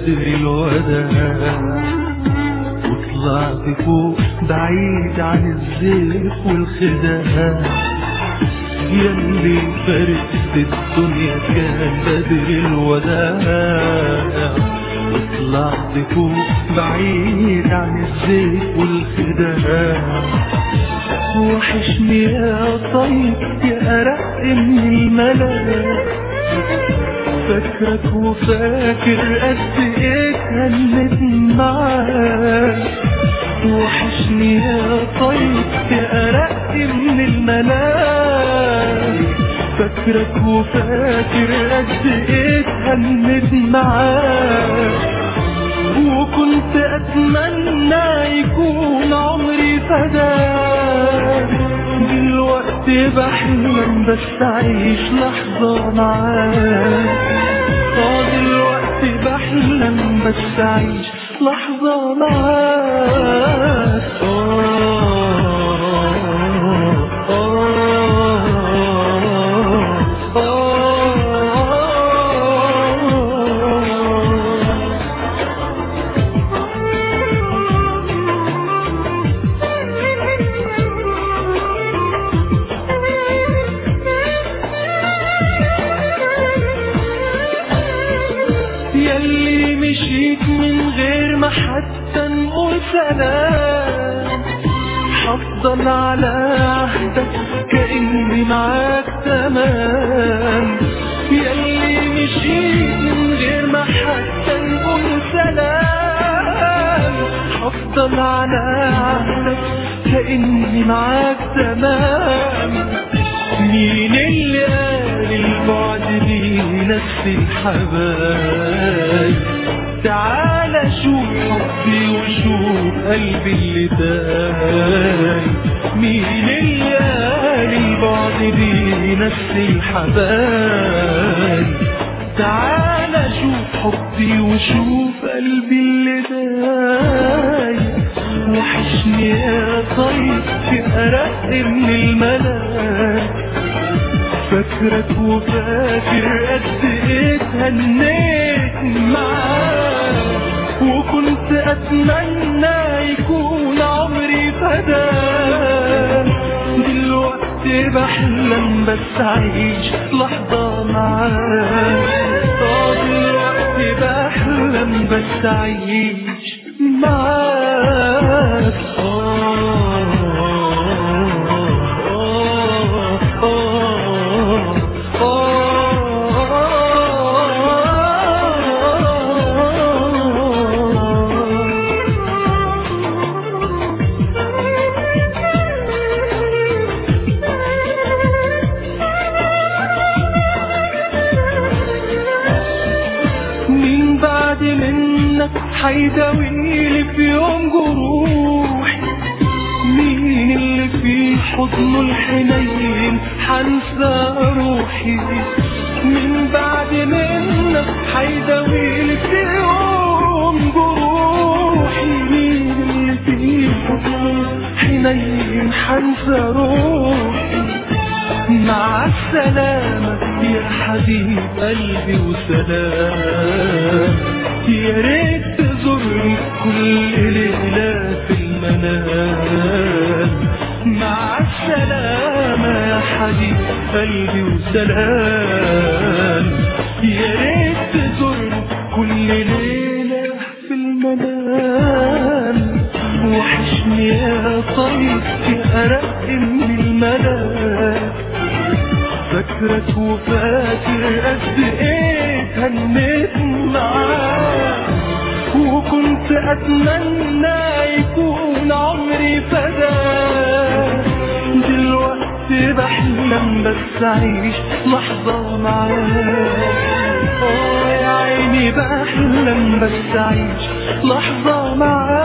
بدر الوداع، وطلعت فوق بعيد عن الزيف والخداع. ياللي فرقت الدنيا كان بدر الوداع، وطلعت فوق بعيد عن الزيف والخداع. وحشني يا طيب يا أرق من الملاك، فاكرك وفاكر قد ايه كانت معاك. وحشني يا طيب يا أرق من الملاك، فاكرك وفاكر قد ايه كانت معاك. وكنت أتمنى يكون عمري فداك، دلوقتي بحلم بس أعيش لحظة معاك. دلوقتي بحلم بس أعيش لحظة معاك. ياللي مشيت من غير ما حتى نقول سلام، حفضل على عهدك كأني معاك تمام. ياللي مشيت من غير ما حتى نقول سلام، حفضل على عهدك كأني معاك تمام. مين اللي قال البعد بنفس الحبايب؟ تعال شوف حبي وشوف قلبي اللي دايب. مين اللي قال البعد بنفس الحبايب؟ تعال شوف حبي وشوف قلبي اللي دايب. وحشني يا طيب يا أرق من الملاك، فاكرك وفاكر قد ايه تهنيت معاك. وكنت أتمنى يكون عمري فداك، دلوقتي بحلم بس أعيش لحظة معاك. دلوقتي بحلم بس أعيش معاك. مين بعد منك حيداويلي في يوم جروحي؟ مين اللي في حضنه الحنين حنسى روحي؟ مين بعد منك حيداويلي في يوم جروحي؟ مين اللي في حضنه الحنين حنسى روحي؟ مع السلامة يا حبيب قلبي وسلام. يا ريت تزورني كل ليلة في المنام. مع السلامة يا حبيب قلبي وسلام. يا ريت تزورني كل ليلة في المنام. وحشني يا طيب يا أرق من الملاك، فاكرك وفاكر قد ايه تهنيت معاك. وكنت أتمنى يكون عمري فداك، دلوقتي بحلم بس أعيش لحظة معاك. يا عيني بحلم بس أعيش لحظة معاك.